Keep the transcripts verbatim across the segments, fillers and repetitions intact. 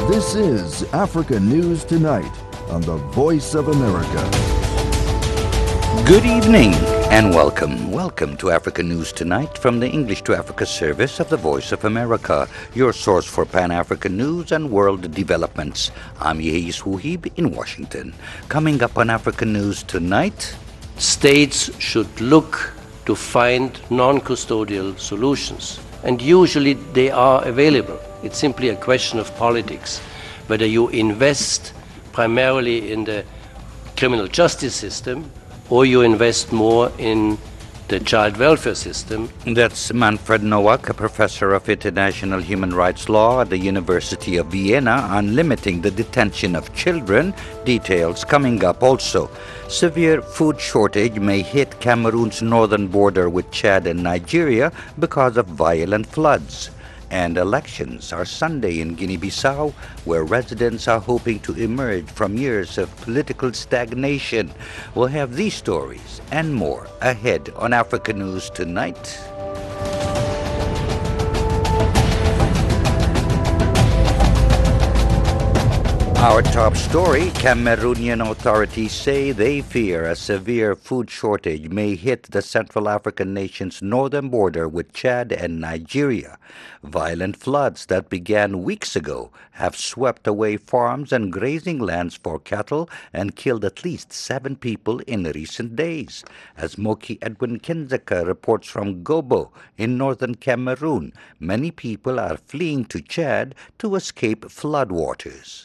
This is Africa News Tonight on the Voice of America. Good evening and welcome. Welcome to Africa News Tonight from the English to Africa service of the Voice of America, your source for Pan-African news and world developments. I'm Yehis Wuhib in Washington. Coming up on Africa News Tonight, states should look to find non-custodial solutions, and usually they are available. It's simply a question of politics, whether you invest primarily in the criminal justice system or you invest more in the child welfare system. That's Manfred Nowak, a professor of international human rights law at the University of Vienna, on limiting the detention of children. Details coming up also. Severe food shortage may hit Cameroon's northern border with Chad and Nigeria because of violent floods. And elections are Sunday in Guinea-Bissau, where residents are hoping to emerge from years of political stagnation. We'll have these stories and more ahead on Africa News Tonight. Our top story, Cameroonian authorities say they fear a severe food shortage may hit the Central African nation's northern border with Chad and Nigeria. Violent floods that began weeks ago have swept away farms and grazing lands for cattle and killed at least seven people in recent days. As Moki Edwin Kinzeka reports from Gobo in northern Cameroon, many people are fleeing to Chad to escape floodwaters.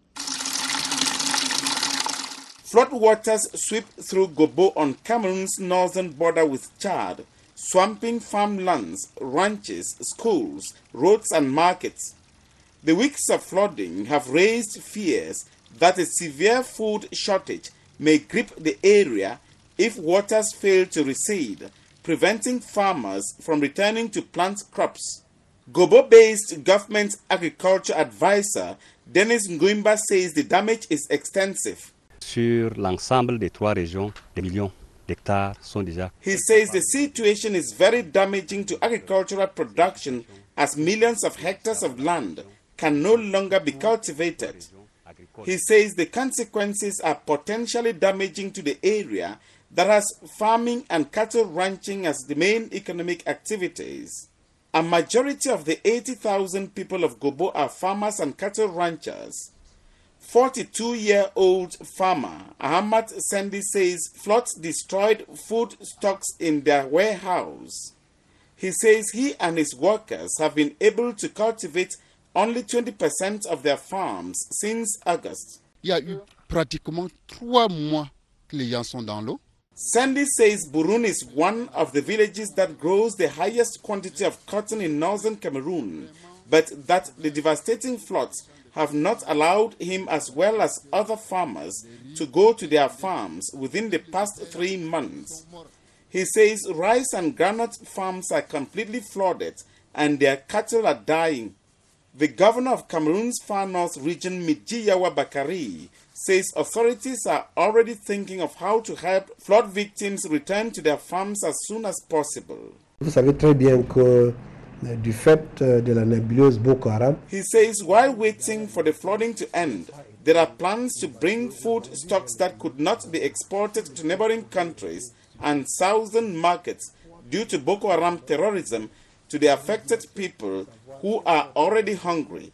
Floodwaters sweep through Gobo on Cameroon's northern border with Chad, swamping farmlands, ranches, schools, roads and markets. The weeks of flooding have raised fears that a severe food shortage may grip the area if waters fail to recede, preventing farmers from returning to plant crops. Gobo-based government agriculture advisor Dennis Nguimba says the damage is extensive. Sur l'ensemble des trois régions, des millions d'hectares sont déjà. He says the situation is very damaging to agricultural production as millions of hectares of land can no longer be cultivated. He says the consequences are potentially damaging to the area that has farming and cattle ranching as the main economic activities. A majority of the eighty thousand people of Gobo are farmers and cattle ranchers. forty-two-year-old farmer Ahmad Sendi says floods destroyed food stocks in their warehouse. He says he and his workers have been able to cultivate only twenty percent of their farms since August. Il y a eu pratiquement trois mois que les gens sont dans l'eau. Sandy says Burun is one of the villages that grows the highest quantity of cotton in northern Cameroon, but that the devastating floods have not allowed him as well as other farmers to go to their farms within the past three months. He says rice and groundnut farms are completely flooded and their cattle are dying. The governor of Cameroon's far north region, Midjiyawa Bakari, says authorities are already thinking of how to help flood victims return to their farms as soon as possible. Vous savez très bien que du fait de la nébuleuse Boko Haram. He says while waiting for the flooding to end, there are plans to bring food stocks that could not be exported to neighboring countries and southern markets due to Boko Haram terrorism to the affected people who are already hungry.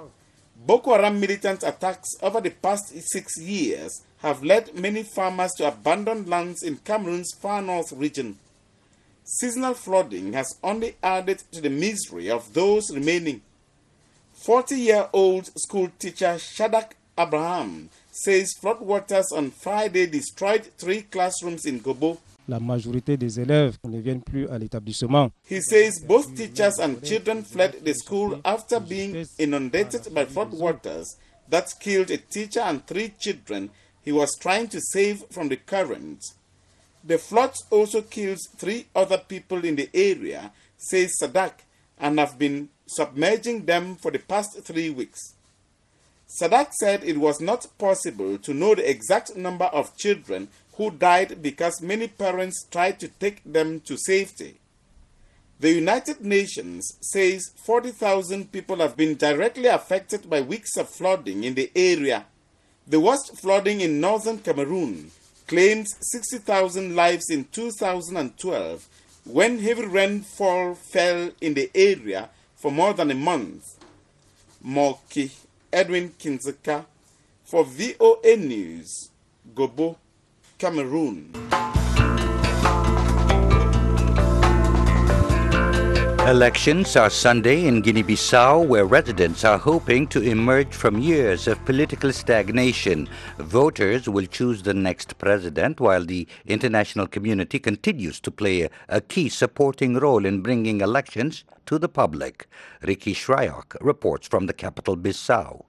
Boko Haram militant attacks over the past six years have led many farmers to abandon lands in Cameroon's far north region. Seasonal flooding has only added to the misery of those remaining. forty-year-old school teacher Shadak Abraham says floodwaters on Friday destroyed three classrooms in Gobo. La majorité des élèves ne viennent plus à l'établissement. He says both teachers and children fled the school after being inundated by floodwaters that killed a teacher and three children he was trying to save from the current. The floods also killed three other people in the area, says Sadak, and have been submerging them for the past three weeks. Sadak said it was not possible to know the exact number of children who died because many parents tried to take them to safety. The United Nations says forty thousand people have been directly affected by weeks of flooding in the area. The worst flooding in northern Cameroon claims sixty thousand lives in two thousand twelve when heavy rainfall fell in the area for more than a month. Moki Edwin Kinzeka for V O A News, Gobo, Cameroon. Elections are Sunday in Guinea-Bissau, where residents are hoping to emerge from years of political stagnation. Voters will choose the next president, while the international community continues to play a, a key supporting role in bringing elections to the public. Ricky Shryock reports from the capital, Bissau.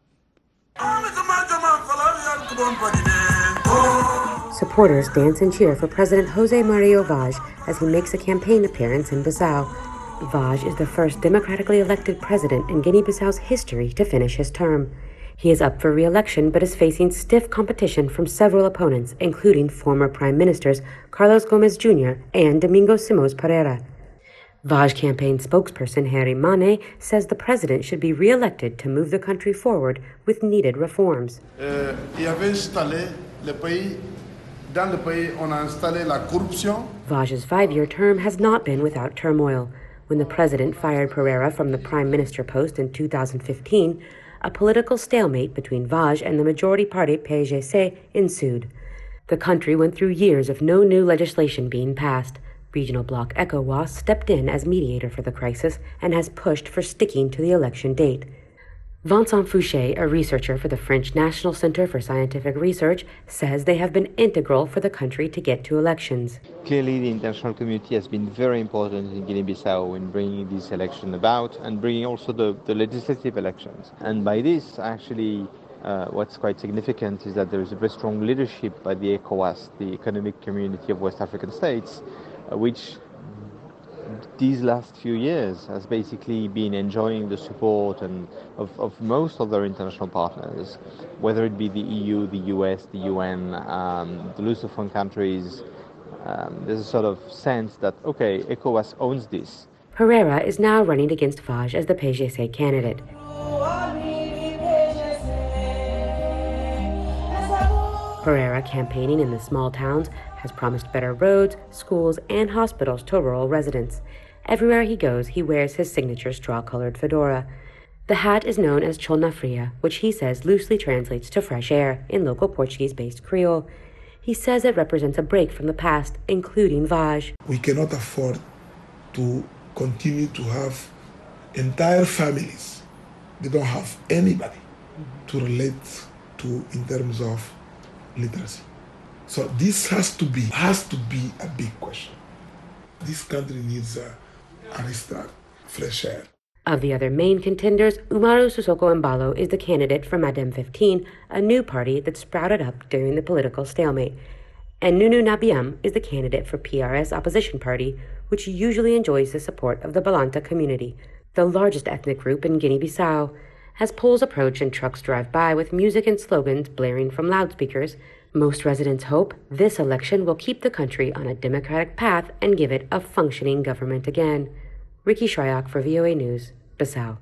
Supporters dance and cheer for President Jose Mario Vaz as he makes a campaign appearance in Bissau. Vaz is the first democratically elected president in Guinea-Bissau's history to finish his term. He is up for re-election but is facing stiff competition from several opponents, including former Prime Ministers Carlos Gomez Junior and Domingo Simões Pereira. Vaz campaign spokesperson Harry Mane says the president should be re-elected to move the country forward with needed reforms. Uh, Vaz's five-year term has not been without turmoil. When the president fired Pereira from the prime minister post in two thousand fifteen, a political stalemate between Vaz and the majority party P G C ensued. The country went through years of no new legislation being passed. Regional bloc ECOWAS stepped in as mediator for the crisis and has pushed for sticking to the election date. Vincent Fouché, a researcher for the French National Center for Scientific Research, says they have been integral for the country to get to elections. Clearly, the international community has been very important in Guinea-Bissau in bringing this election about and bringing also the, the legislative elections. And by this, actually, uh, what's quite significant is that there is a very strong leadership by the ECOWAS, the Economic Community of West African States, uh, which these last few years has basically been enjoying the support and of, of most of their international partners, whether it be the E U, the U S, the U N, um, the Lusophone countries. Um, there's a sort of sense that, okay, ECOWAS owns this. Pereira is now running against Vaz as the P G C candidate. Pereira, campaigning in the small towns, has promised better roads, schools, and hospitals to rural residents. Everywhere he goes, he wears his signature straw-colored fedora. The hat is known as Cholna Fria, which he says loosely translates to fresh air in local Portuguese-based Creole. He says it represents a break from the past, including Vaz. We cannot afford to continue to have entire families. They don't have anybody to relate to in terms of literacy. So this has to be has to be a big question. This country needs a, a restart, fresh air. Of the other main contenders, Umaru Sissoko Embalo is the candidate for Madem fifteen, a new party that sprouted up during the political stalemate. And Nunu Nabiam is the candidate for P R S opposition party, which usually enjoys the support of the Balanta community, the largest ethnic group in Guinea-Bissau. As polls approach and trucks drive by with music and slogans blaring from loudspeakers, most residents hope this election will keep the country on a democratic path and give it a functioning government again. Ricky Shryock for V O A News, Bissau.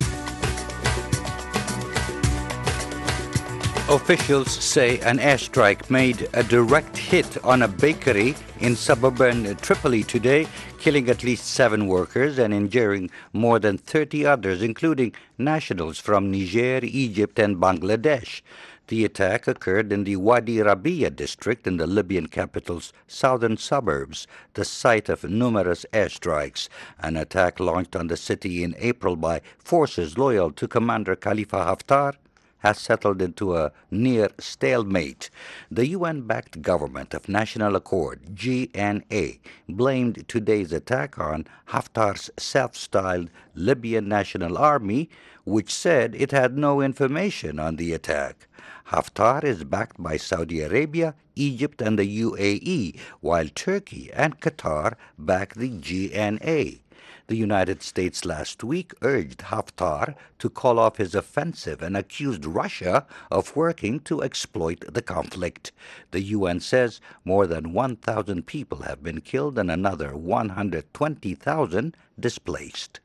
Officials say an airstrike made a direct hit on a bakery in suburban Tripoli today, killing at least seven workers and injuring more than thirty others, including nationals from Niger, Egypt, and Bangladesh. The attack occurred in the Wadi Rabia district in the Libyan capital's southern suburbs, the site of numerous airstrikes. An attack launched on the city in April by forces loyal to Commander Khalifa Haftar has settled into a near stalemate. The U N-backed Government of National Accord, G N A, blamed today's attack on Haftar's self-styled Libyan National Army, which said it had no information on the attack. Haftar is backed by Saudi Arabia, Egypt, and the U A E, while Turkey and Qatar back the G N A. The United States last week urged Haftar to call off his offensive and accused Russia of working to exploit the conflict. The U N says more than one thousand people have been killed and another one hundred twenty thousand displaced.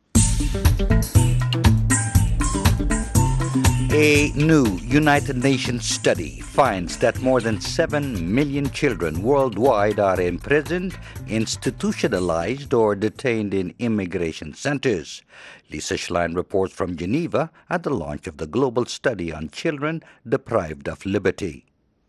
A new United Nations study finds that more than seven million children worldwide are imprisoned, institutionalized, or detained in immigration centers. Lisa Schlein reports from Geneva at the launch of the global study on children deprived of liberty.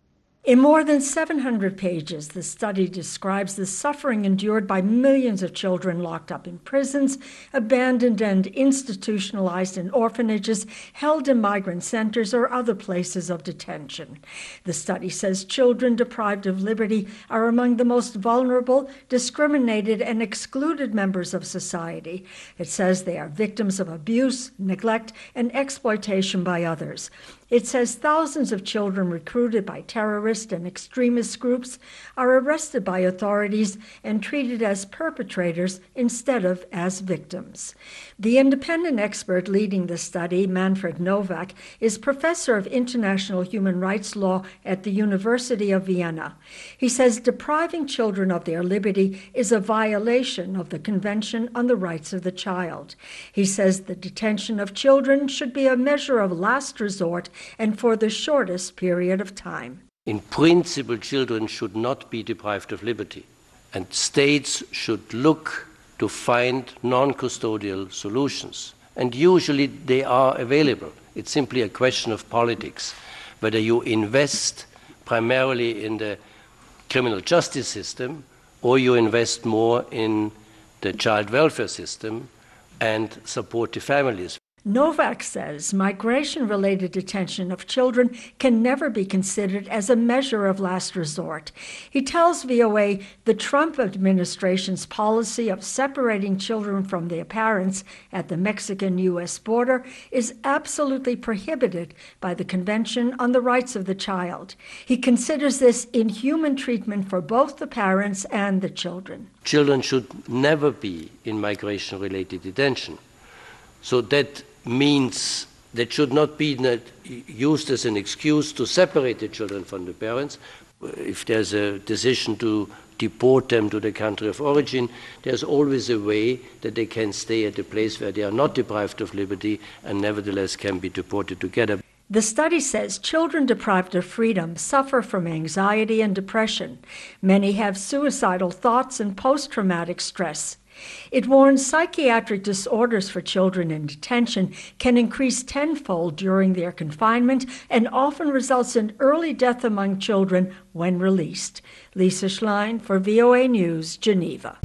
In more than seven hundred pages, the study describes the suffering endured by millions of children locked up in prisons, abandoned and institutionalized in orphanages, held in migrant centers, or other places of detention. The study says children deprived of liberty are among the most vulnerable, discriminated, and excluded members of society. It says they are victims of abuse, neglect, and exploitation by others. It says thousands of children recruited by terrorist and extremist groups are arrested by authorities and treated as perpetrators instead of as victims. The independent expert leading the study, Manfred Novak, is professor of international human rights law at the University of Vienna. He says depriving children of their liberty is a violation of the Convention on the Rights of the Child. He says the detention of children should be a measure of last resort and for the shortest period of time. In principle, children should not be deprived of liberty, and states should look to find non-custodial solutions. And usually they are available. It's simply a question of politics, whether you invest primarily in the criminal justice system or you invest more in the child welfare system and support the families. Novak says migration-related detention of children can never be considered as a measure of last resort. He tells V O A the Trump administration's policy of separating children from their parents at the Mexican-U S border is absolutely prohibited by the Convention on the Rights of the Child. He considers this inhuman treatment for both the parents and the children. Children should never be in migration-related detention. So that means that should not be used as an excuse to separate the children from the parents. If there's a decision to deport them to the country of origin, there's always a way that they can stay at a place where they are not deprived of liberty and nevertheless can be deported together. The study says children deprived of freedom suffer from anxiety and depression. Many have suicidal thoughts and post-traumatic stress. It warns psychiatric disorders for children in detention can increase tenfold during their confinement and often results in early death among children when released. Lisa Schlein for V O A News, Geneva.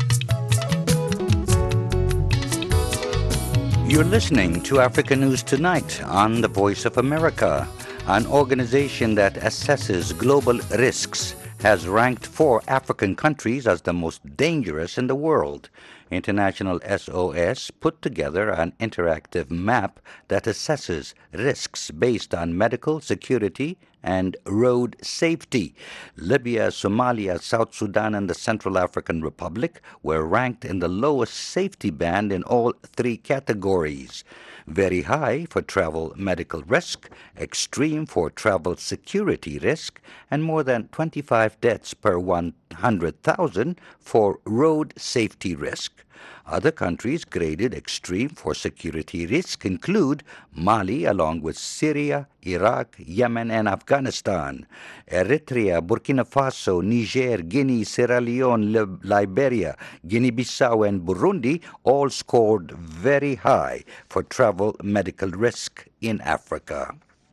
You're listening to Africa News Tonight on the Voice of America. An organization that assesses global risks has ranked four African countries as the most dangerous in the world. International S O S put together an interactive map that assesses risks based on medical, security, and road safety. Libya, Somalia, South Sudan, and the Central African Republic were ranked in the lowest safety band in all three categories. Very high for travel medical risk, extreme for travel security risk, and more than twenty-five deaths per one hundred thousand for road safety risk. Other countries graded extreme for security risk include Mali, along with Syria, Iraq, Yemen, and Afghanistan. Eritrea, Burkina Faso, Niger, Guinea, Sierra Leone, Lib- Liberia, Guinea-Bissau, and Burundi all scored very high for travel medical risk in Africa.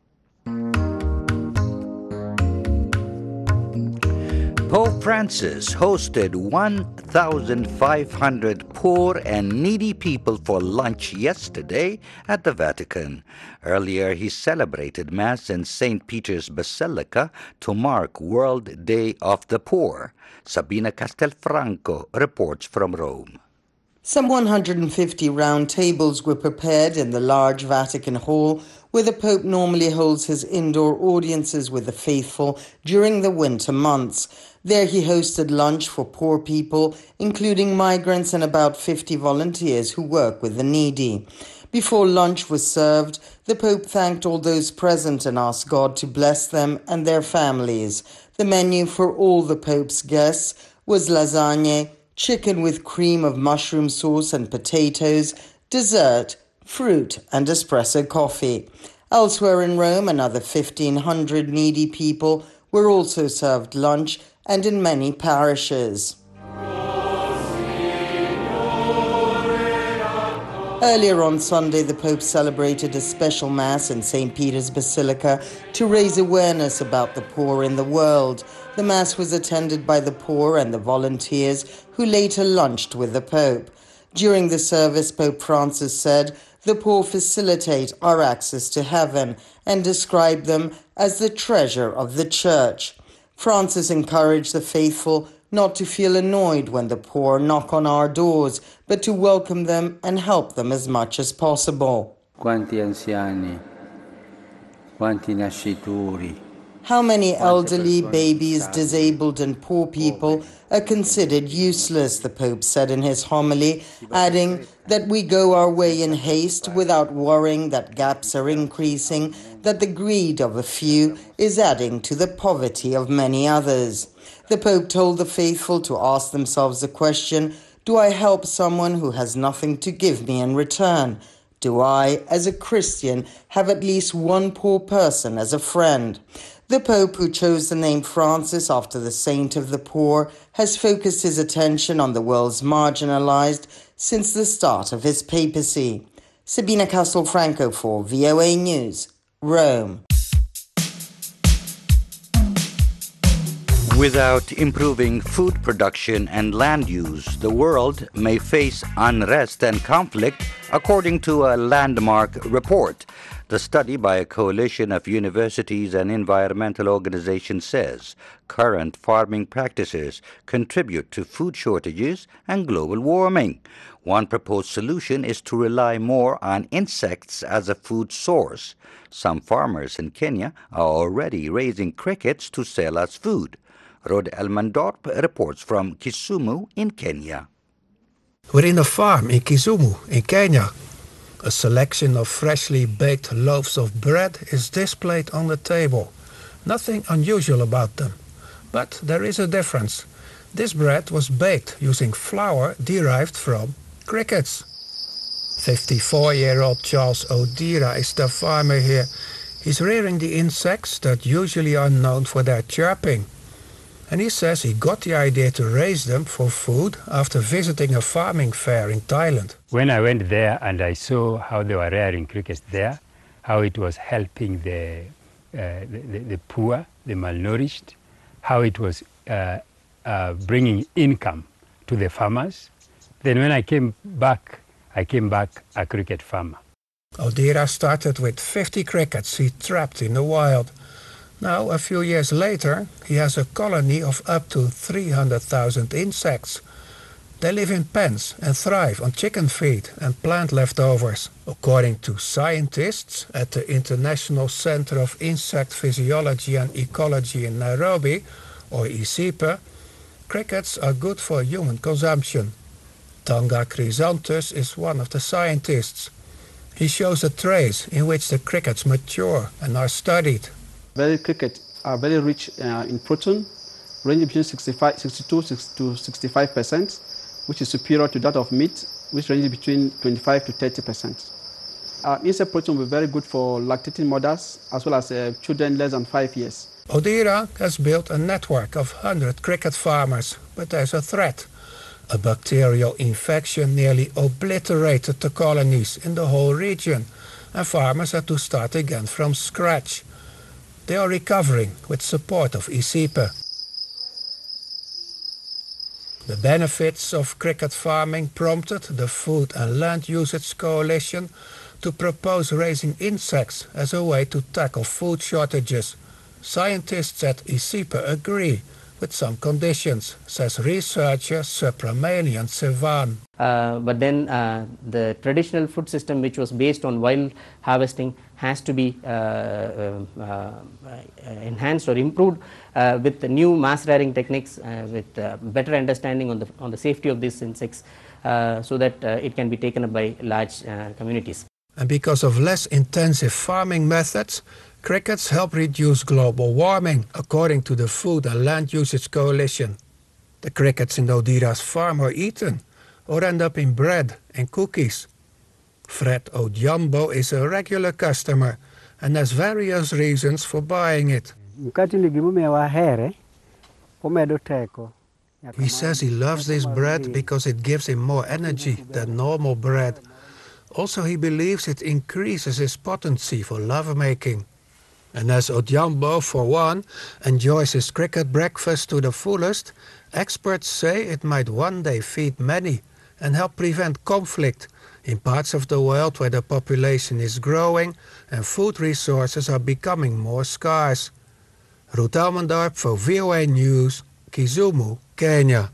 Pope Francis hosted one thousand five hundred poor and needy people for lunch yesterday at the Vatican. Earlier, he celebrated Mass in Saint Peter's Basilica to mark World Day of the Poor. Sabina Castelfranco reports from Rome. Some one hundred fifty round tables were prepared in the large Vatican hall where the Pope normally holds his indoor audiences with the faithful during the winter months. There he hosted lunch for poor people, including migrants and about fifty volunteers who work with the needy. Before lunch was served, the Pope thanked all those present and asked God to bless them and their families. The menu for all the Pope's guests was lasagne, chicken with cream of mushroom sauce and potatoes, dessert, fruit and espresso coffee. Elsewhere in Rome, another fifteen hundred needy people were also served lunch, and in many parishes. Earlier on Sunday, the Pope celebrated a special Mass in Saint Peter's Basilica to raise awareness about the poor in the world. The Mass was attended by the poor and the volunteers, who later lunched with the Pope. During the service, Pope Francis said, "The poor facilitate our access to heaven," and described them as the treasure of the Church. Francis encouraged the faithful not to feel annoyed when the poor knock on our doors, but to welcome them and help them as much as possible. Quanti anziani, quanti nascituri. How many elderly, babies, disabled and poor people are considered useless, the Pope said in his homily, adding that we go our way in haste without worrying that gaps are increasing, that the greed of a few is adding to the poverty of many others. The Pope told the faithful to ask themselves the question, do I help someone who has nothing to give me in return? Do I, as a Christian, have at least one poor person as a friend? The Pope, who chose the name Francis after the saint of the poor, has focused his attention on the world's marginalized since the start of his papacy. Sabina Castelfranco for V O A News, Rome. Without improving food production and land use, the world may face unrest and conflict, according to a landmark report. The study by a coalition of universities and environmental organizations says current farming practices contribute to food shortages and global warming. One proposed solution is to rely more on insects as a food source. Some farmers in Kenya are already raising crickets to sell as food. Rod Elmandorp reports from Kisumu in Kenya. We're in a farm in Kisumu in Kenya. A selection of freshly baked loaves of bread is displayed on the table. Nothing unusual about them. But there is a difference. This bread was baked using flour derived from crickets. fifty-four-year-old Charles Odira is the farmer here. He's rearing the insects that usually are known for their chirping. And he says he got the idea to raise them for food after visiting a farming fair in Thailand. When I went there and I saw how they were rearing crickets there, how it was helping the, uh, the, the poor, the malnourished, how it was uh, uh, bringing income to the farmers, then when I came back, I came back a cricket farmer. Odira started with fifty crickets he trapped in the wild. Now, a few years later, he has a colony of up to three hundred thousand insects. They live in pens and thrive on chicken feed and plant leftovers. According to scientists at the International Center of Insect Physiology and Ecology in Nairobi, or I C I P E, crickets are good for human consumption. Tanga Chrysanthus is one of the scientists. He shows a trays in which the crickets mature and are studied. Berry crickets are very rich uh, in protein, ranging between sixty-five, sixty-two to sixty-five percent, which is superior to that of meat, which ranges between twenty-five to thirty percent. Uh, insect protein will be very good for lactating mothers as well as uh, children less than five years. Odira has built a network of one hundred cricket farmers, but there's a threat. A bacterial infection nearly obliterated the colonies in the whole region, and farmers had to start again from scratch. They are recovering with support of I C I P E. The benefits of cricket farming prompted the Food and Land Usage Coalition to propose raising insects as a way to tackle food shortages. Scientists at I C I P E agree with some conditions, says researcher Supramanian Sivan. Uh, but then uh, the traditional food system, which was based on wild harvesting, has to be uh, uh, uh, enhanced or improved uh, with the new mass rearing techniques, uh, with uh, better understanding on the on the safety of these insects, uh, so that uh, it can be taken up by large uh, communities. And because of less intensive farming methods, crickets help reduce global warming, according to the Food and Land Usage Coalition. The crickets in Odira's farm are eaten or end up in bread and cookies. Fred Odhiambo is a regular customer and has various reasons for buying it. He says he loves this bread because it gives him more energy than normal bread. Also, he believes it increases his potency for lovemaking. And as Odhiambo, for one, enjoys his cricket breakfast to the fullest, experts say it might one day feed many and help prevent conflict in parts of the world where the population is growing and food resources are becoming more scarce. Ruth Elmendorp for V O A News, Kisumu, Kenya.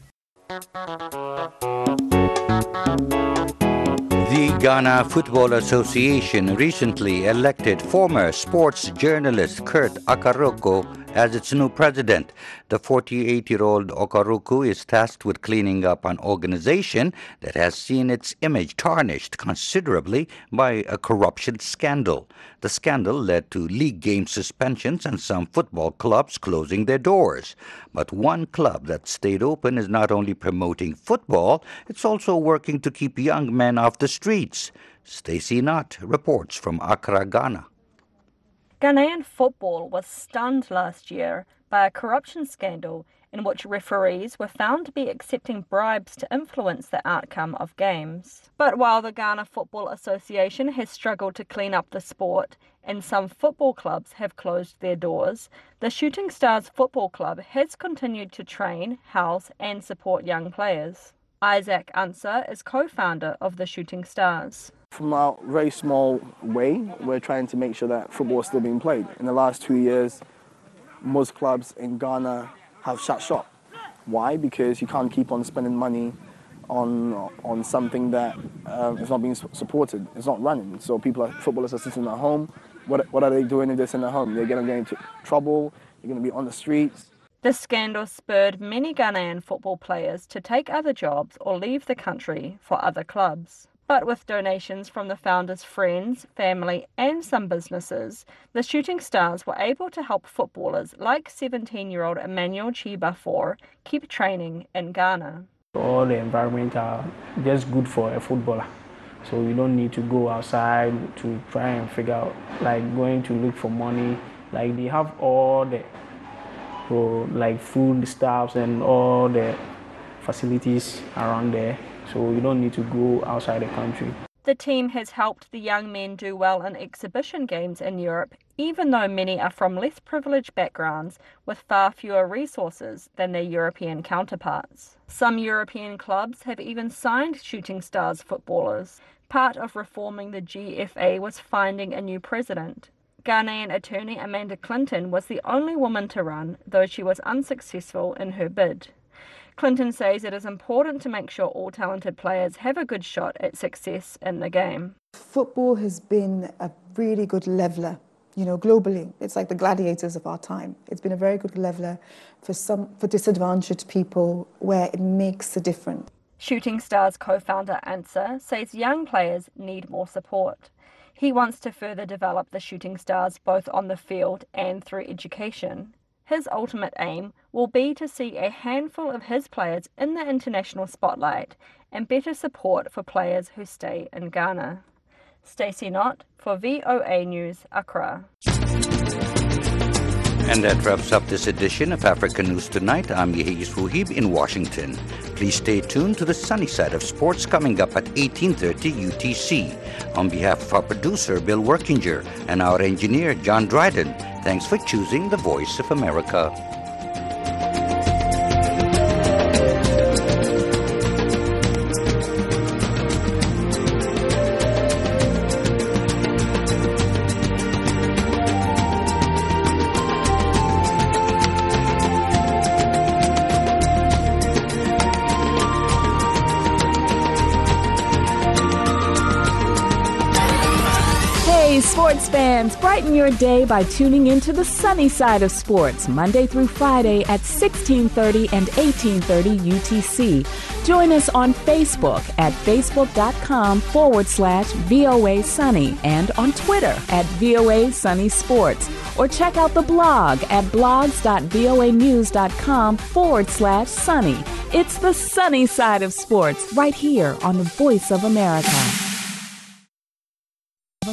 The Ghana Football Association recently elected former sports journalist Kurt Akaruku as its new president. The forty-eight-year-old Okaruku is tasked with cleaning up an organization that has seen its image tarnished considerably by a corruption scandal. The scandal led to league game suspensions and some football clubs closing their doors. But one club that stayed open is not only promoting football, it's also working to keep young men off the streets. Stacey Knott reports from Accra, Ghana. Ghanaian football was stunned last year by a corruption scandal in which referees were found to be accepting bribes to influence the outcome of games. But while the Ghana Football Association has struggled to clean up the sport and some football clubs have closed their doors, the Shooting Stars Football Club has continued to train, house and support young players. Isaac Ansah is co-founder of the Shooting Stars. From a very small way, we're trying to make sure that football is still being played. In the last two years, most clubs in Ghana have shut shop. Why? Because you can't keep on spending money on on something that uh, is not being supported. It's not running. So people are, footballers are sitting at home. What, what are they doing if they're sitting at home? They're going to get into trouble. They're going to be on the streets. The scandal spurred many Ghanaian football players to take other jobs or leave the country for other clubs. But with donations from the founders' friends, family and some businesses, the Shooting Stars were able to help footballers like seventeen-year-old Emmanuel Chibafor keep training in Ghana. All the environment are just good for a footballer. So you don't need to go outside to try and figure out, like going to look for money. Like they have all the so, like food stuffs and all the facilities around there. So you don't need to go outside the country. The team has helped the young men do well in exhibition games in Europe, even though many are from less privileged backgrounds with far fewer resources than their European counterparts. Some European clubs have even signed Shooting Stars footballers. Part of reforming the G F A was finding a new president. Ghanaian attorney Amanda Clinton was the only woman to run, though she was unsuccessful in her bid. Clinton says it is important to make sure all talented players have a good shot at success in the game. Football has been a really good leveller, you know, globally. It's like the gladiators of our time. It's been a very good leveller for some for disadvantaged people where it makes a difference. Shooting Stars co-founder Ansah says young players need more support. He wants to further develop the Shooting Stars both on the field and through education. His ultimate aim will be to see a handful of his players in the international spotlight and better support for players who stay in Ghana. Stacey Knott for V O A News, Accra. And that wraps up this edition of Africa News Tonight. I'm Yehis Fuhib in Washington. Please stay tuned to the sunny side of sports coming up at eighteen thirty U T C. On behalf of our producer, Bill Workinger, and our engineer, John Dryden, thanks for choosing the Voice of America. Hey, sports fans, brighten your day by tuning into the sunny side of sports, Monday through Friday at sixteen thirty and eighteen thirty U T C. Join us on Facebook at facebook.com forward slash VOA Sunny and on Twitter at VOA Sunny Sports. Or check out the blog at blogs.voanews.com forward slash sunny. It's the sunny side of sports right here on the Voice of America.